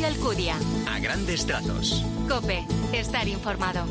Mario Alcudia. A grandes trazos. COPE. Estar informado.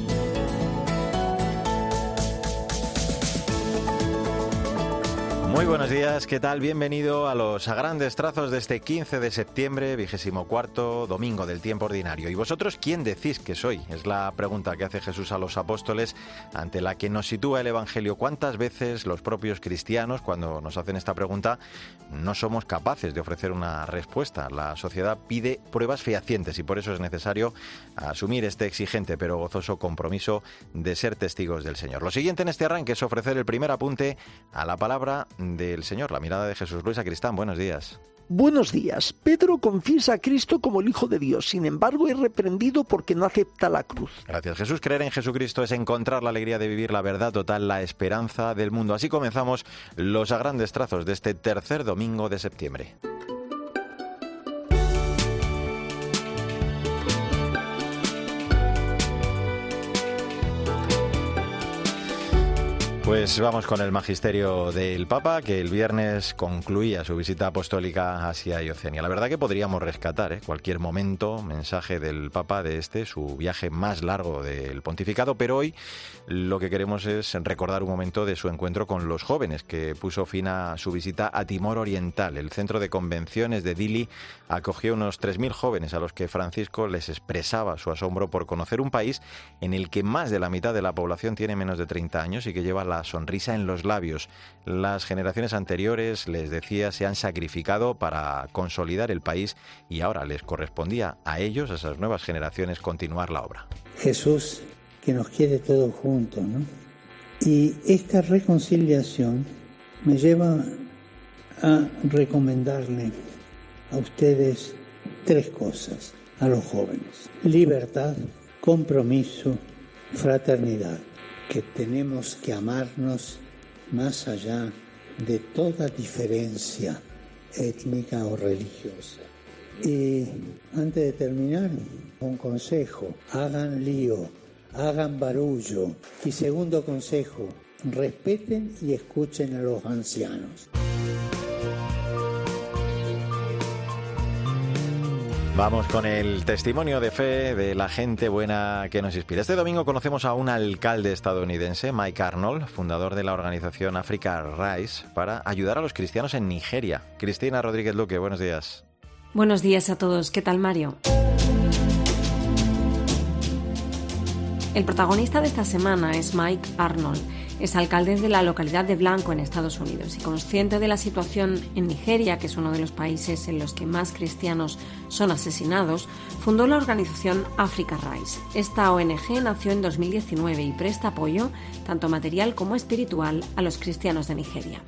Muy buenos días, ¿qué tal? Bienvenido a los A Grandes Trazos de este 15 de septiembre, 24º domingo del tiempo ordinario. ¿Y vosotros quién decís que soy? Es la pregunta que hace Jesús a los apóstoles, ante la que nos sitúa el Evangelio. ¿Cuántas veces los propios cristianos, cuando nos hacen esta pregunta, no somos capaces de ofrecer una respuesta? La sociedad pide pruebas fehacientes y por eso es necesario asumir este exigente pero gozoso compromiso de ser testigos del Señor. Lo siguiente en este arranque es ofrecer el primer apunte a la palabra del Señor, la mirada de Jesús. Luis Sacristán, buenos días. Buenos días. Pedro confiesa a Cristo como el Hijo de Dios, sin embargo es reprendido porque no acepta la cruz. Gracias, Jesús. Creer en Jesucristo es encontrar la alegría de vivir la verdad total, la esperanza del mundo. Así comenzamos los A Grandes Trazos de este tercer domingo de septiembre. Pues vamos con el magisterio del Papa, que el viernes concluía su visita apostólica a Asia y Oceanía. La verdad que podríamos rescatar cualquier momento, mensaje del Papa de su viaje más largo del pontificado, pero hoy lo que queremos es recordar un momento de su encuentro con los jóvenes, que puso fin a su visita a Timor Oriental. El centro de convenciones de Dili acogió unos 3.000 jóvenes a los que Francisco les expresaba su asombro por conocer un país en el que más de la mitad de la población tiene menos de 30 años y que lleva la sonrisa en los labios. Las generaciones anteriores, les decía, se han sacrificado para consolidar el país y ahora les correspondía a ellos, a esas nuevas generaciones, continuar la obra. Jesús, que nos quiere todos juntos, ¿no? Y esta reconciliación me lleva a recomendarle a ustedes 3 cosas, a los jóvenes: libertad, compromiso, fraternidad. Que tenemos que amarnos más allá de toda diferencia étnica o religiosa. Y antes de terminar, un consejo: hagan lío, hagan barullo. Y segundo consejo: respeten y escuchen a los ancianos. Vamos con el testimonio de fe de la gente buena que nos inspira. Este domingo conocemos a un alcalde estadounidense, Mike Arnold, fundador de la organización Africa Rise, para ayudar a los cristianos en Nigeria. Cristina Rodríguez Luque, buenos días. Buenos días a todos. ¿Qué tal, Mario? El protagonista de esta semana es Mike Arnold. Es alcalde de la localidad de Blanco, en Estados Unidos, y consciente de la situación en Nigeria, que es uno de los países en los que más cristianos son asesinados, fundó la organización Africa Rise. Esta ONG nació en 2019 y presta apoyo, tanto material como espiritual, a los cristianos de Nigeria.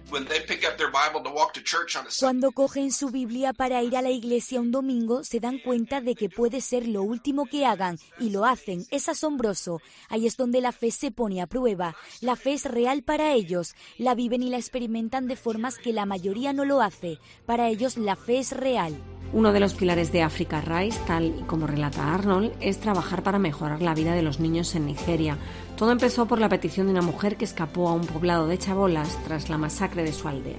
Cuando cogen su Biblia para ir a la iglesia un domingo, se dan cuenta de que puede ser lo último que hagan, y lo hacen. Es asombroso. Ahí es donde la fe se pone a prueba. La fe es real para ellos, la viven y la experimentan de formas que la mayoría no lo hace. Para ellos la fe es real. Uno de los pilares de Africa Rise, tal y como relata Arnold, es trabajar para mejorar la vida de los niños en Nigeria. Todo empezó por la petición de una mujer que escapó a un poblado de chabolas tras la masacre de su aldea.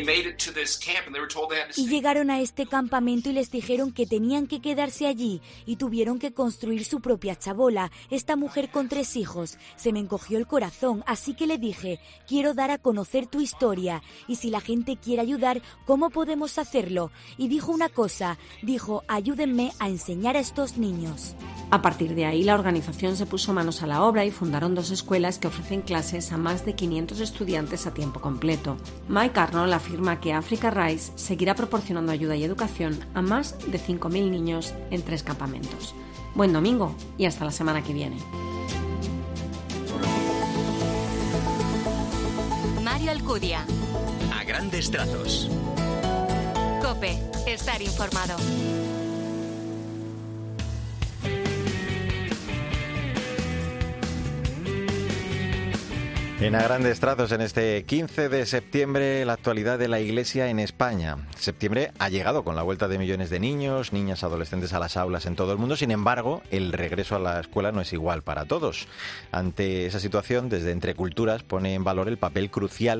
Y llegaron a este campamento y les dijeron que tenían que quedarse allí y tuvieron que construir su propia chabola. Esta mujer con 3 hijos. Se me encogió el corazón, así que le dije: quiero dar a conocer tu historia y si la gente quiere ayudar, ¿cómo podemos hacerlo? Y dijo una cosa, dijo: ayúdenme a enseñar a estos niños. A partir de ahí, la organización se puso manos a la obra y fundaron 2 escuelas que ofrecen clases a más de 500 estudiantes a tiempo completo. Mike Arnold afirma que Africa Rise seguirá proporcionando ayuda y educación a más de 5.000 niños en 3 campamentos. Buen domingo y hasta la semana que viene. Mario Alcudia. A grandes trazos. COPE. Estar informado. En A Grandes Trazos, en este 15 de septiembre, la actualidad de la Iglesia en España. Septiembre ha llegado con la vuelta de millones de niños, niñas, adolescentes a las aulas en todo el mundo. Sin embargo, el regreso a la escuela no es igual para todos. Ante esa situación, desde Entre Culturas pone en valor el papel crucial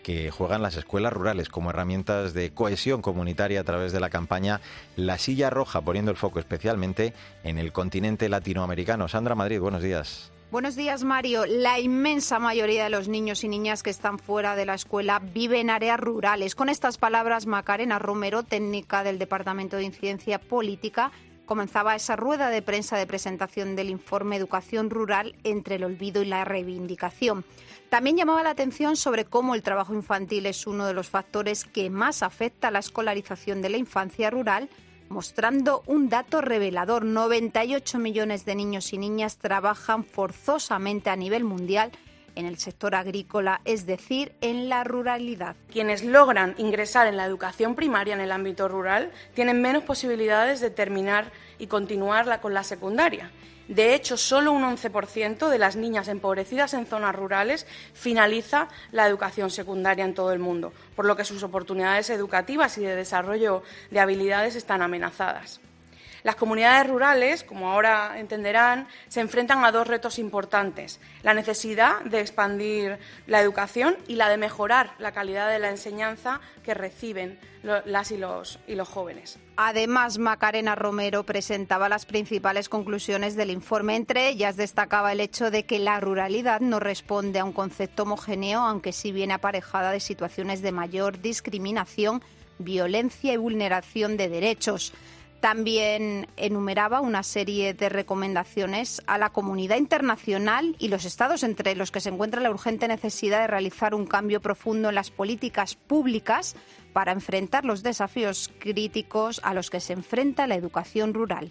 que juegan las escuelas rurales como herramientas de cohesión comunitaria a través de la campaña La Silla Roja, poniendo el foco especialmente en el continente latinoamericano. Sandra Madrid, buenos días. Buenos días, Mario. La inmensa mayoría de los niños y niñas que están fuera de la escuela vive en áreas rurales. Con estas palabras, Macarena Romero, técnica del Departamento de Incidencia Política, comenzaba esa rueda de prensa de presentación del informe Educación Rural entre el olvido y la reivindicación. También llamaba la atención sobre cómo el trabajo infantil es uno de los factores que más afecta a la escolarización de la infancia rural, mostrando un dato revelador. 98 millones de niños y niñas trabajan forzosamente a nivel mundial en el sector agrícola, es decir, en la ruralidad. Quienes logran ingresar en la educación primaria en el ámbito rural tienen menos posibilidades de terminar y continuar con la secundaria. De hecho, solo un 11% de las niñas empobrecidas en zonas rurales finaliza la educación secundaria en todo el mundo, por lo que sus oportunidades educativas y de desarrollo de habilidades están amenazadas. Las comunidades rurales, como ahora entenderán, se enfrentan a dos retos importantes: la necesidad de expandir la educación y la de mejorar la calidad de la enseñanza que reciben las y los jóvenes. Además, Macarena Romero presentaba las principales conclusiones del informe. Entre ellas destacaba el hecho de que la ruralidad no responde a un concepto homogéneo, aunque sí viene aparejada de situaciones de mayor discriminación, violencia y vulneración de derechos. También enumeraba una serie de recomendaciones a la comunidad internacional y los estados, entre los que se encuentra la urgente necesidad de realizar un cambio profundo en las políticas públicas para enfrentar los desafíos críticos a los que se enfrenta la educación rural.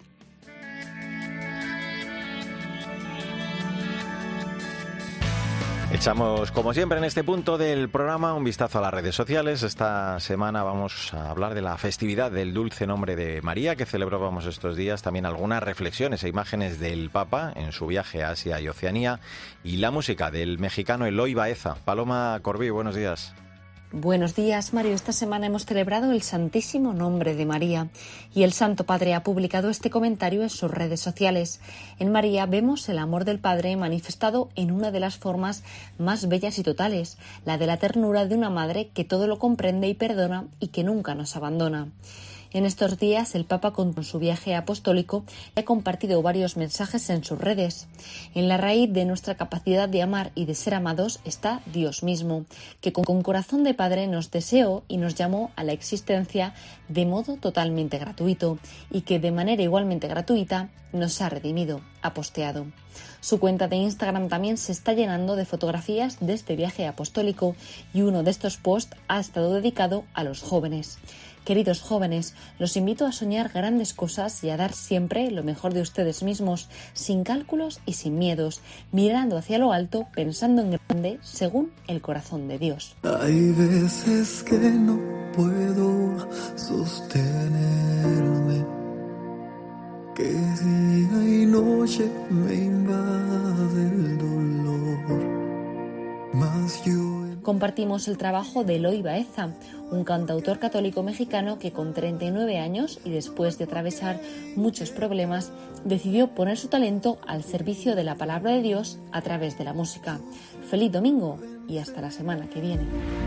Echamos, como siempre, en este punto del programa un vistazo a las redes sociales. Esta semana vamos a hablar de la festividad del Dulce Nombre de María, que celebrábamos estos días. También algunas reflexiones e imágenes del Papa en su viaje a Asia y Oceanía. Y la música del mexicano Eloy Baeza. Paloma Corbí, buenos días. Buenos días, Mario. Esta semana hemos celebrado el Santísimo Nombre de María y el Santo Padre ha publicado este comentario en sus redes sociales. En María vemos el amor del Padre manifestado en una de las formas más bellas y totales, la de la ternura de una madre que todo lo comprende y perdona y que nunca nos abandona. En estos días, el Papa, con su viaje apostólico, ha compartido varios mensajes en sus redes. En la raíz de nuestra capacidad de amar y de ser amados está Dios mismo, que con corazón de Padre nos deseó y nos llamó a la existencia de modo totalmente gratuito y que de manera igualmente gratuita nos ha redimido, ha posteado. Su cuenta de Instagram también se está llenando de fotografías de este viaje apostólico y uno de estos posts ha estado dedicado a los jóvenes. Queridos jóvenes, los invito a soñar grandes cosas y a dar siempre lo mejor de ustedes mismos, sin cálculos y sin miedos, mirando hacia lo alto, pensando en grande, según el corazón de Dios. Hay veces que no puedo sostenerme, que día y noche me invade el dolor, mas yo... Compartimos el trabajo de Eloy Baeza, un cantautor católico mexicano que con 39 años y después de atravesar muchos problemas, decidió poner su talento al servicio de la palabra de Dios a través de la música. Feliz domingo y hasta la semana que viene.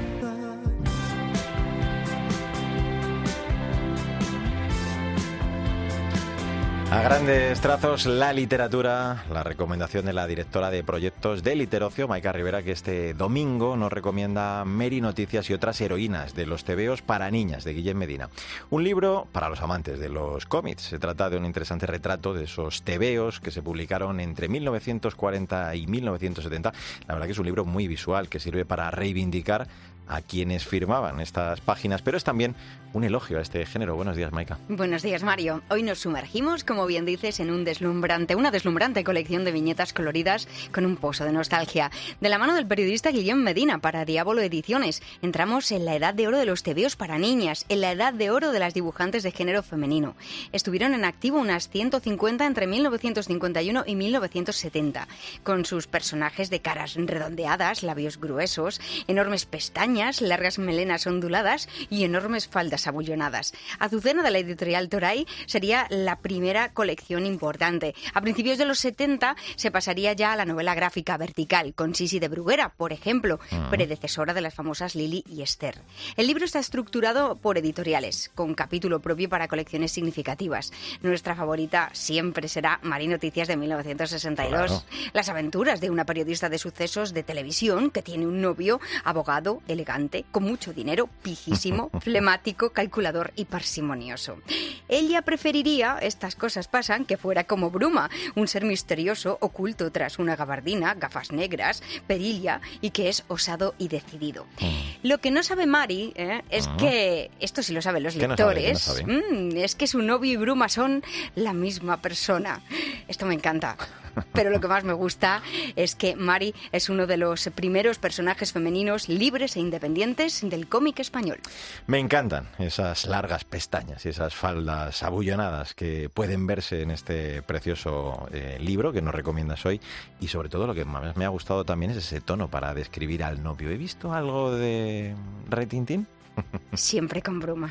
A grandes trazos, la literatura, la recomendación de la directora de proyectos de Literocio, Maika Rivera, que este domingo nos recomienda Mary Noticias y otras heroínas de los tebeos para niñas, de Guillem Medina. Un libro para los amantes de los cómics. Se trata de un interesante retrato de esos tebeos que se publicaron entre 1940 y 1970. La verdad que es un libro muy visual que sirve para reivindicar a quienes firmaban estas páginas, pero es también un elogio a este género. Buenos días, Maika. Buenos días, Mario. Hoy nos sumergimos, como bien dices, en una deslumbrante colección de viñetas coloridas con un pozo de nostalgia. De la mano del periodista Guillem Medina para Diabolo Ediciones, entramos en la edad de oro de los tebeos para niñas, en la edad de oro de las dibujantes de género femenino. Estuvieron en activo unas 150 entre 1951 y 1970, con sus personajes de caras redondeadas, labios gruesos, enormes pestañas, largas melenas onduladas y enormes faldas abullonadas. Azucena, de la editorial Toray, sería la primera otra colección importante. A principios de los 70 se pasaría ya a la novela gráfica vertical, con Sisi de Bruguera, por ejemplo, predecesora de las famosas Lili y Esther. El libro está estructurado por editoriales, con capítulo propio para colecciones significativas. Nuestra favorita siempre será Mari Noticias de 1962. Claro. Las aventuras de una periodista de sucesos de televisión que tiene un novio, abogado, elegante, con mucho dinero, pijísimo, flemático, calculador y parsimonioso. Ella preferiría, estas cosas pasan, que fuera como Bruma, un ser misterioso, oculto tras una gabardina, gafas negras, perilla y que es osado y decidido. Lo que no sabe Mari es que, esto sí lo saben los lectores, es que su novio y Bruma son la misma persona. Esto me encanta. Pero lo que más me gusta es que Mari es uno de los primeros personajes femeninos libres e independientes del cómic español. Me encantan esas largas pestañas y esas faldas abullonadas que pueden verse en este precioso libro que nos recomiendas hoy. Y sobre todo lo que más me ha gustado también es ese tono para describir al novio. ¿He visto algo de Retintín? Siempre con Bruma.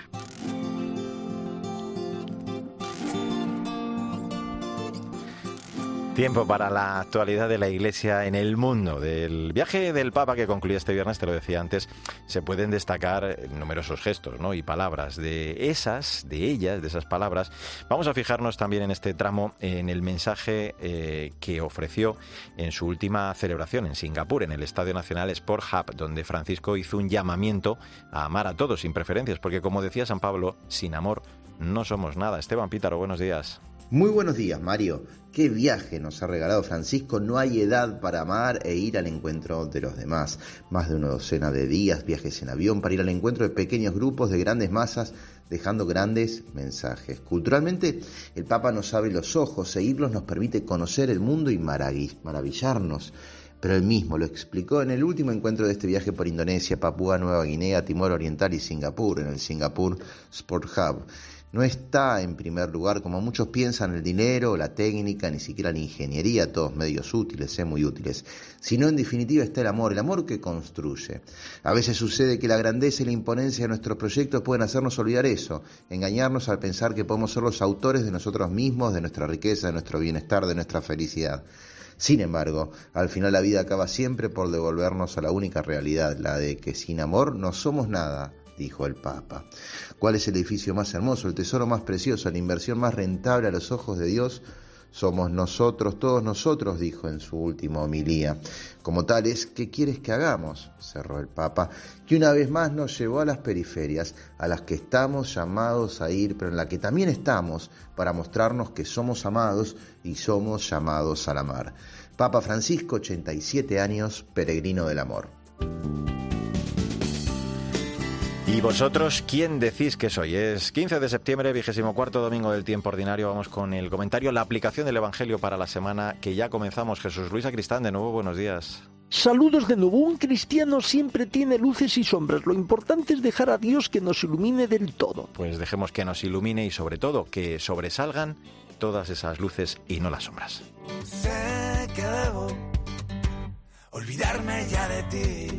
Tiempo para la actualidad de la Iglesia en el mundo. Del viaje del Papa que concluía este viernes, te lo decía antes, se pueden destacar numerosos gestos, ¿no? Y palabras. De esas palabras, vamos a fijarnos también en este tramo en el mensaje que ofreció en su última celebración en Singapur, en el Estadio Nacional Sport Hub, donde Francisco hizo un llamamiento a amar a todos sin preferencias, porque como decía San Pablo, sin amor no somos nada. Esteban Pítaro, buenos días. Muy buenos días, Mario. Qué viaje nos ha regalado Francisco. No hay edad para amar e ir al encuentro de los demás. Más de una docena de días, viajes en avión para ir al encuentro de pequeños grupos de grandes masas, dejando grandes mensajes. Culturalmente, el Papa nos abre los ojos, seguirlos nos permite conocer el mundo y maravillarnos. Pero él mismo lo explicó en el último encuentro de este viaje por Indonesia, Papúa Nueva Guinea, Timor Oriental y Singapur, en el Singapur Sport Hub. No está en primer lugar, como muchos piensan, el dinero, la técnica, ni siquiera la ingeniería, todos medios útiles, muy útiles, sino en definitiva está el amor que construye. A veces sucede que la grandeza y la imponencia de nuestros proyectos pueden hacernos olvidar eso, engañarnos al pensar que podemos ser los autores de nosotros mismos, de nuestra riqueza, de nuestro bienestar, de nuestra felicidad. Sin embargo, al final la vida acaba siempre por devolvernos a la única realidad, la de que sin amor no somos nada, dijo el Papa. ¿Cuál es el edificio más hermoso, el tesoro más precioso, la inversión más rentable a los ojos de Dios? Somos nosotros, todos nosotros, dijo en su última homilía. Como tales, ¿qué quieres que hagamos?, cerró el Papa, que una vez más nos llevó a las periferias, a las que estamos llamados a ir, pero en la que también estamos para mostrarnos que somos amados y somos llamados al amar. Papa Francisco, 87 años, peregrino del amor. ¿Y vosotros quién decís que soy? Es 15 de septiembre, 24º domingo del tiempo ordinario. Vamos con el comentario, la aplicación del Evangelio para la semana que ya comenzamos. Jesús Luis Sacristán, de nuevo, buenos días. Saludos de nuevo. Un cristiano siempre tiene luces y sombras. Lo importante es dejar a Dios que nos ilumine del todo. Pues dejemos que nos ilumine y sobre todo que sobresalgan todas esas luces y no las sombras. Sé que debo olvidarme ya de ti.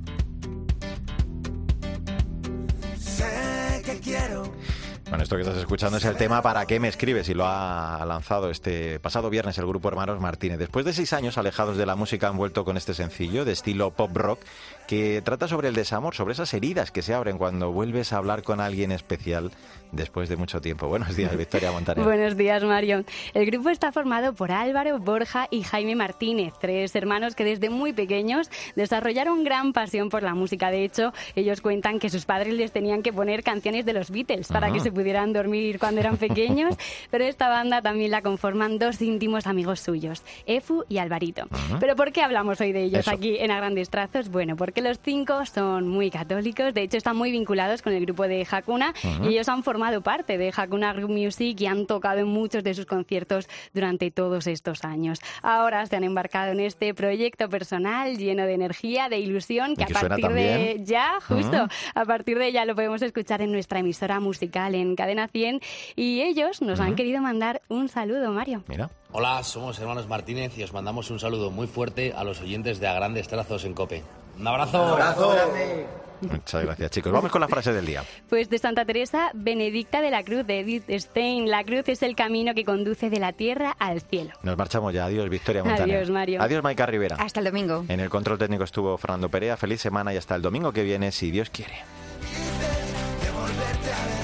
Sé que quiero. Bueno, esto que estás escuchando es el tema ¿Para qué me escribes? Y lo ha lanzado este pasado viernes el grupo Hermanos Martínez. Después de 6 años alejados de la música han vuelto con este sencillo de estilo pop rock que trata sobre el desamor, sobre esas heridas que se abren cuando vuelves a hablar con alguien especial después de mucho tiempo. Buenos días, Victoria Montaner. Buenos días, Mario. El grupo está formado por Álvaro, Borja y Jaime Martínez, 3 hermanos que desde muy pequeños desarrollaron gran pasión por la música. De hecho, ellos cuentan que sus padres les tenían que poner canciones de los Beatles para que se pudieran dormir cuando eran pequeños, pero esta banda también la conforman 2 íntimos amigos suyos, Efu y Alvarito. ¿Pero por qué hablamos hoy de ellos aquí en A Grandes Trazos? Bueno, porque los 5 son muy católicos, de hecho están muy vinculados con el grupo de Hakuna y ellos han formado parte de Hakuna Group Music y han tocado en muchos de sus conciertos durante todos estos años. Ahora se han embarcado en este proyecto personal lleno de energía, de ilusión, que a partir de ya, a partir de ya lo podemos escuchar en nuestra emisora musical en Cadena 100 y ellos nos han querido mandar un saludo, Mario. Mira. Hola, somos Hermanos Martínez y os mandamos un saludo muy fuerte a los oyentes de A Grandes Trazos en COPE. Un abrazo. Muchas gracias, chicos. Vamos con la frase del día. Pues de Santa Teresa Benedicta de la Cruz, de Edith Stein. La cruz es el camino que conduce de la tierra al cielo. Nos marchamos ya. Adiós, Victoria Montaner. Adiós, Mario. Adiós, Maika Rivera. Hasta el domingo. En el control técnico estuvo Fernando Perea. Feliz semana y hasta el domingo que viene, si Dios quiere. De volverte a ver.